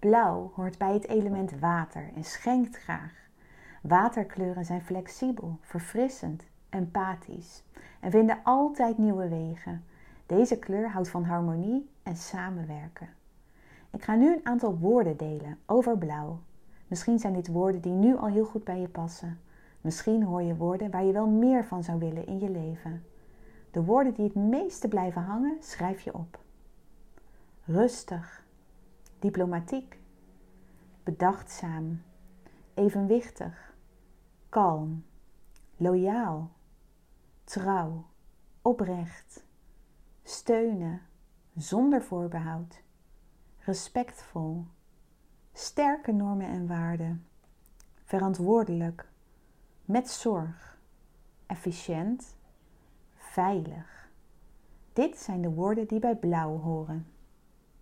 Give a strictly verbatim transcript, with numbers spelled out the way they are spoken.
Blauw hoort bij het element water en schenkt graag. Waterkleuren zijn flexibel, verfrissend, empathisch en vinden altijd nieuwe wegen. Deze kleur houdt van harmonie en samenwerken. Ik ga nu een aantal woorden delen over blauw. Misschien zijn dit woorden die nu al heel goed bij je passen. Misschien hoor je woorden waar je wel meer van zou willen in je leven. De woorden die het meeste blijven hangen, schrijf je op. Rustig, diplomatiek, bedachtzaam, evenwichtig, kalm, loyaal, trouw, oprecht, steunen, zonder voorbehoud, respectvol, sterke normen en waarden, verantwoordelijk, met zorg, efficiënt, veilig. Dit zijn de woorden die bij blauw horen.